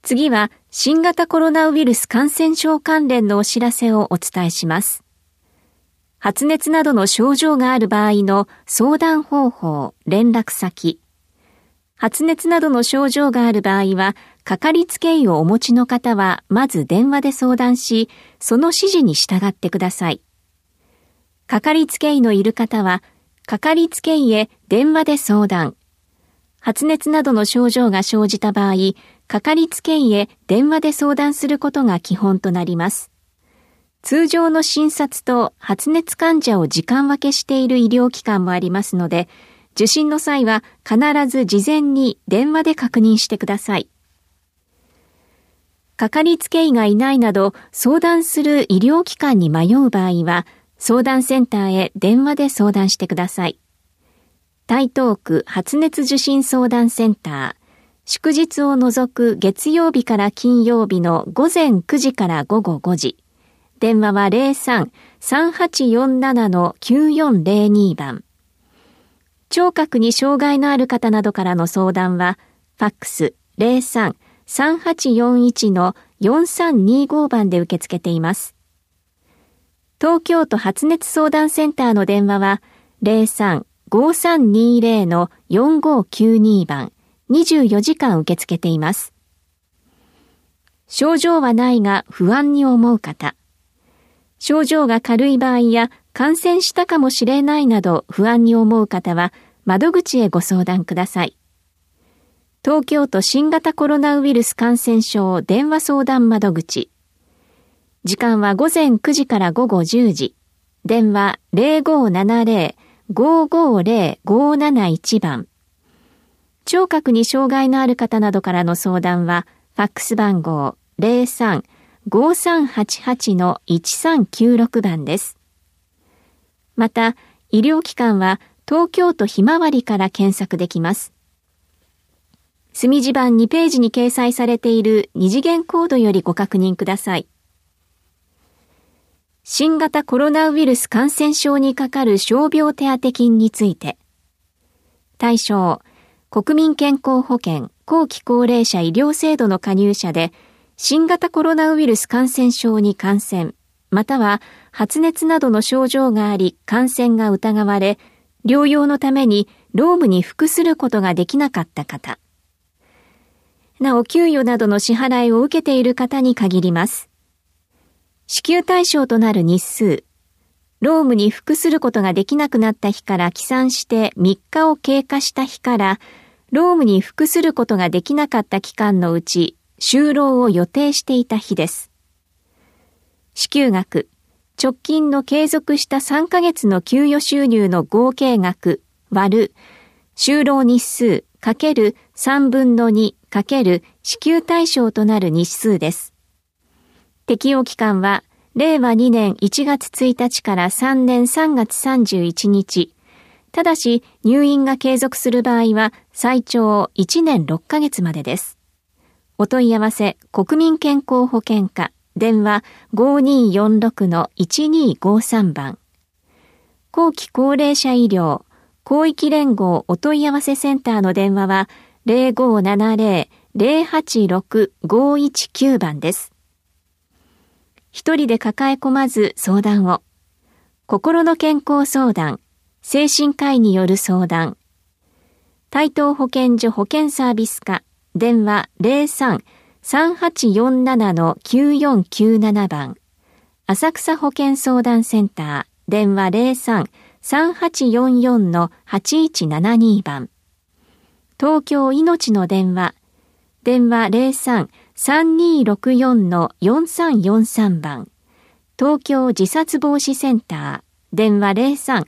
次は新型コロナウイルス感染症関連のお知らせをお伝えします。発熱などの症状がある場合の相談方法、連絡先。発熱などの症状がある場合は、かかりつけ医をお持ちの方は、まず電話で相談し、その指示に従ってください。かかりつけ医のいる方は、かかりつけ医へ電話で相談。発熱などの症状が生じた場合、かかりつけ医へ電話で相談することが基本となります。通常の診察と発熱患者を時間分けしている医療機関もありますので、受診の際は必ず事前に電話で確認してください。かかりつけ医がいないなど相談する医療機関に迷う場合は、相談センターへ電話で相談してください。台東区発熱受診相談センター、祝日を除く月曜日から金曜日の午前9時から午後5時。電話は 03-3847-9402 番。聴覚に障害のある方などからの相談は、ファックス 03-3841-4325 番で受け付けています。東京都発熱相談センターの電話は 03-5320-4592 番、24時間受け付けています。症状はないが不安に思う方。症状が軽い場合や感染したかもしれないなど不安に思う方は窓口へご相談ください。東京都新型コロナウイルス感染症電話相談窓口。時間は午前9時から午後10時。電話 0570-550-571 番。聴覚に障害のある方などからの相談は、ファックス番号 03-5388-1396 番です。また、医療機関は東京都ひまわりから検索できます。墨字版2ページに掲載されている二次元コードよりご確認ください。新型コロナウイルス感染症にかかる傷病手当金について。対象、国民健康保険後期高齢者医療制度の加入者で、新型コロナウイルス感染症に感染、または発熱などの症状があり感染が疑われ、療養のために労務に服することができなかった方。なお、給与などの支払いを受けている方に限ります。支給対象となる日数、労務に服することができなくなった日から起算して3日を経過した日から、労務に服することができなかった期間のうち、就労を予定していた日です。支給額、直近の継続した3ヶ月の給与収入の合計額割る、就労日数×3分の2×支給対象となる日数です。適用期間は、令和2年1月1日から3年3月31日。ただし、入院が継続する場合は、最長1年6ヶ月までです。お問い合わせ、国民健康保険課、電話 5246-1253 番。後期高齢者医療、広域連合お問い合わせセンターの電話は、0570-086-519 番です。一人で抱え込まず相談を。心の健康相談、精神科医による相談。台東保健所保健サービス課、電話 03-3847-9497 番。浅草保健相談センター、電話 03-3844-8172 番。東京いのちの電話、電話 03-3264-4343 番。東京自殺防止センター、電話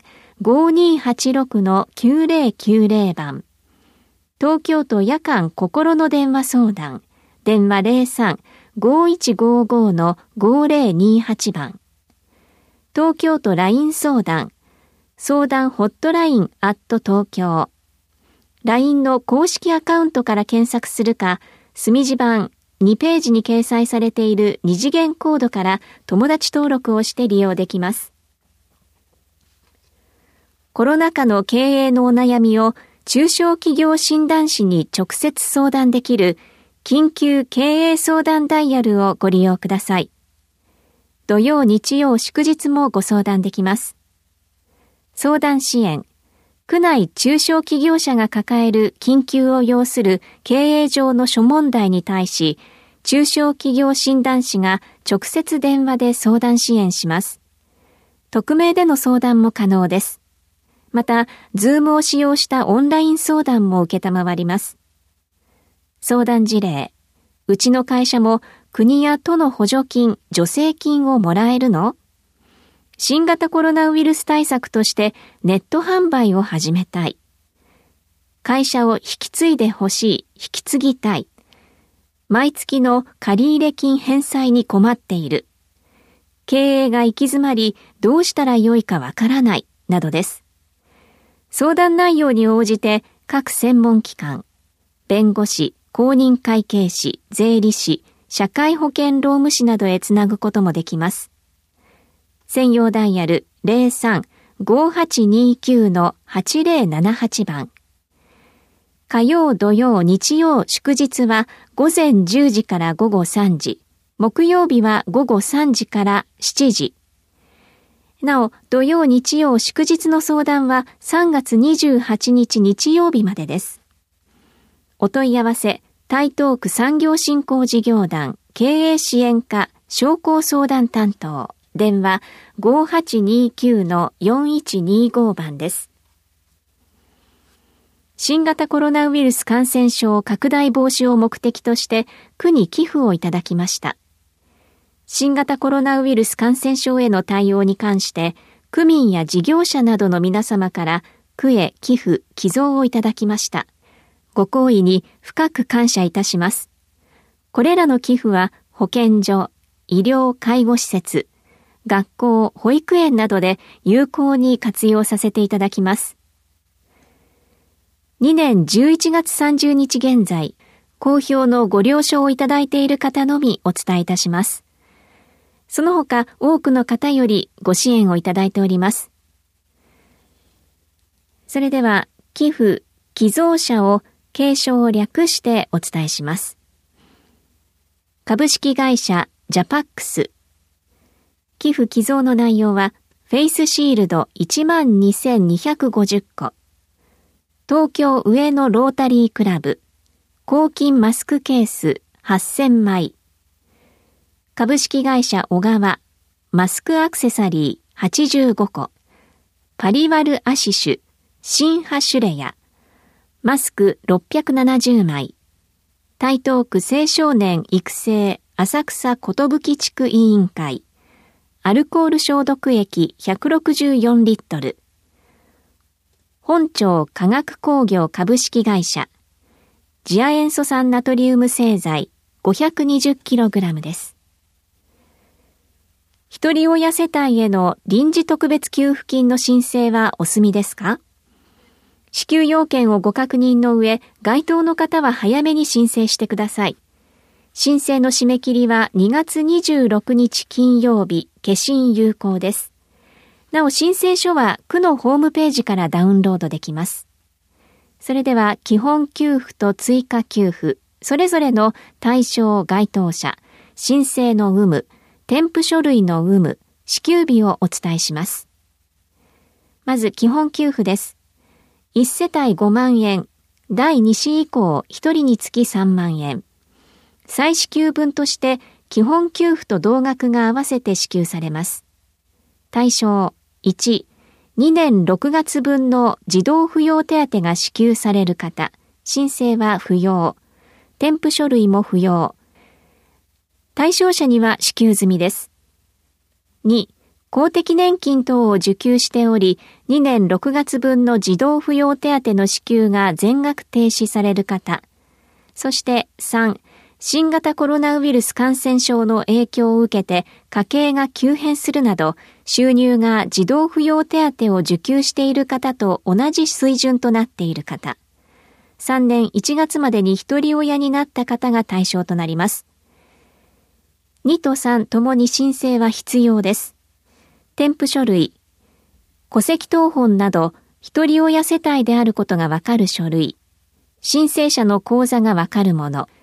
03-5286-9090 番。東京都夜間心の電話相談、電話 03-5155-5028 番。東京都 LINE 相談、相談ホットライン@東京。LINE の公式アカウントから検索するか、墨字版2ページに掲載されている二次元コードから友達登録をして利用できます。コロナ禍の経営のお悩みを中小企業診断士に直接相談できる緊急経営相談ダイヤルをご利用ください。土曜日曜祝日もご相談できます。相談支援。区内中小企業者が抱える緊急を要する経営上の諸問題に対し、中小企業診断士が直接電話で相談支援します。匿名での相談も可能です。また、Zoom を使用したオンライン相談も受けたまわります。相談事例。うちの会社も国や都の補助金、助成金をもらえるの？新型コロナウイルス対策としてネット販売を始めたい。会社を引き継いでほしい、引き継ぎたい。毎月の借入金返済に困っている。経営が行き詰まり、どうしたらよいかわからない、などです。相談内容に応じて各専門機関、弁護士、公認会計士、税理士、社会保険労務士などへつなぐこともできます。専用ダイヤル 03-5829-8078 番。火曜、土曜、日曜、祝日は午前10時から午後3時。木曜日は午後3時から7時。なお、土曜、日曜、祝日の相談は3月28日日曜日までです。お問い合わせ、台東区産業振興事業団経営支援課商工相談担当。電話 5829-4125 番です。新型コロナウイルス感染症拡大防止を目的として区に寄付をいただきました。新型コロナウイルス感染症への対応に関して区民や事業者などの皆様から区へ寄付・寄贈をいただきました。ご厚意に深く感謝いたします。これらの寄付は保健所、医療・介護施設、学校・保育園などで有効に活用させていただきます。2年11月30日現在、公表のご了承をいただいている方のみお伝えいたします。その他多くの方よりご支援をいただいております。それでは寄付・寄贈者を継承を略してお伝えします。株式会社ジャパックス。寄付寄贈の内容は、フェイスシールド 12,250 個、東京上野ロータリークラブ、抗菌マスクケース8000枚、株式会社小川、マスクアクセサリー85個、パリワルアシシュ、新ハシュレヤ、マスク670枚、台東区青少年育成浅草寿地区委員会、アルコール消毒液164リットル。本町化学工業株式会社。次亜塩素酸ナトリウム製剤 520kg です。一人親世帯への臨時特別給付金の申請はお済みですか？支給要件をご確認の上、該当の方は早めに申請してください。申請の締め切りは2月26日金曜日、消印有効です。なお申請書は区のホームページからダウンロードできます。それでは基本給付と追加給付、それぞれの対象該当者、申請の有無、添付書類の有無、支給日をお伝えします。まず基本給付です。1世帯5万円、第2子以降1人につき3万円。再支給分として基本給付と同額が合わせて支給されます。対象1、2年6月分の児童扶養手当が支給される方、申請は不要。添付書類も不要。対象者には支給済みです。2、公的年金等を受給しており、2年6月分の児童扶養手当の支給が全額停止される方。そして3、新型コロナウイルス感染症の影響を受けて家計が急変するなど、収入が児童扶養手当を受給している方と同じ水準となっている方。3年1月までに一人親になった方が対象となります。2と3ともに申請は必要です。添付書類、戸籍謄本など一人親世帯であることがわかる書類、申請者の口座がわかるもの、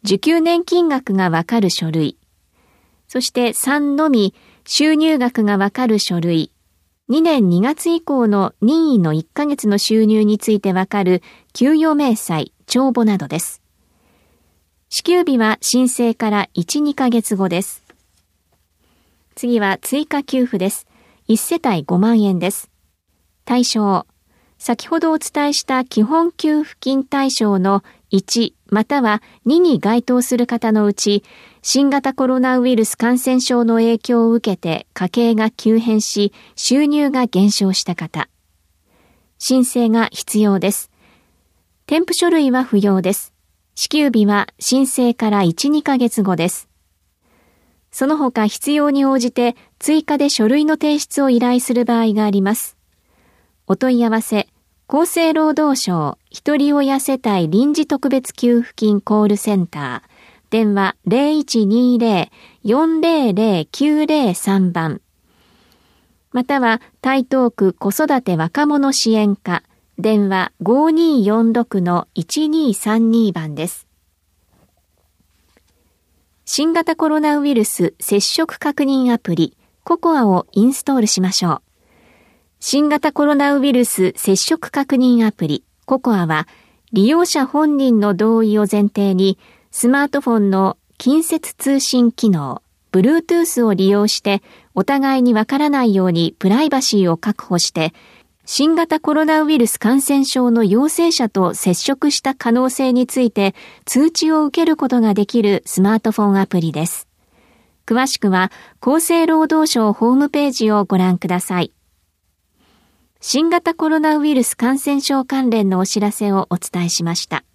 受給年金額がわかる書類。そして3のみ収入額がわかる書類。2年2月以降の任意の1ヶ月の収入についてわかる給与明細、帳簿などです。支給日は申請から1、2ヶ月後です。次は追加給付です。1世帯5万円です。対象、先ほどお伝えした基本給付金対象の1または2に該当する方のうち、新型コロナウイルス感染症の影響を受けて家計が急変し、収入が減少した方。申請が必要です。添付書類は不要です。支給日は申請から1、2ヶ月後です。その他必要に応じて追加で書類の提出を依頼する場合があります。お問い合わせ、厚生労働省ひとり親世帯臨時特別給付金コールセンター、電話 0120-400-903 番、または台東区子育て若者支援課、電話 5246-1232 番です。新型コロナウイルス接触確認アプリココアをインストールしましょう。新型コロナウイルス接触確認アプリココアは、利用者本人の同意を前提にスマートフォンの近接通信機能 Bluetooth を利用してお互いにわからないようにプライバシーを確保して、新型コロナウイルス感染症の陽性者と接触した可能性について通知を受けることができるスマートフォンアプリです。詳しくは厚生労働省ホームページをご覧ください。新型コロナウイルス感染症関連のお知らせをお伝えしました。